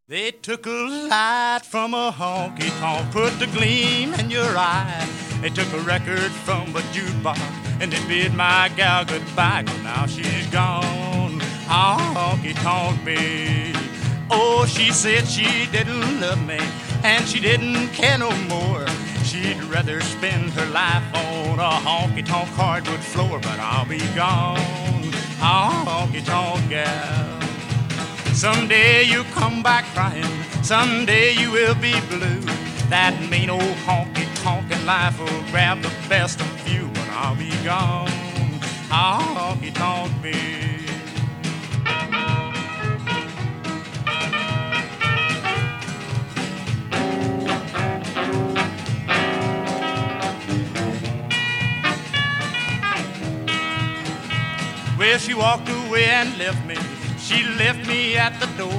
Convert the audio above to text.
They took a light from a honky-tonk, put the gleam in your eye. They took a record from a jukebox, and they bid my gal goodbye. 'Cause now she's gone, honky-tonk babe. Oh, she said she didn't love me, and she didn't care no more. She'd rather spend her life on a honky-tonk hardwood floor. But I'll be gone, honky-tonk gal. Someday you'll come back crying, someday you will be blue. That mean old honky-tonkin' life will grab the best of you. But I'll be gone, honky-tonk babe. Well, she walked away and left me. She left me at the door.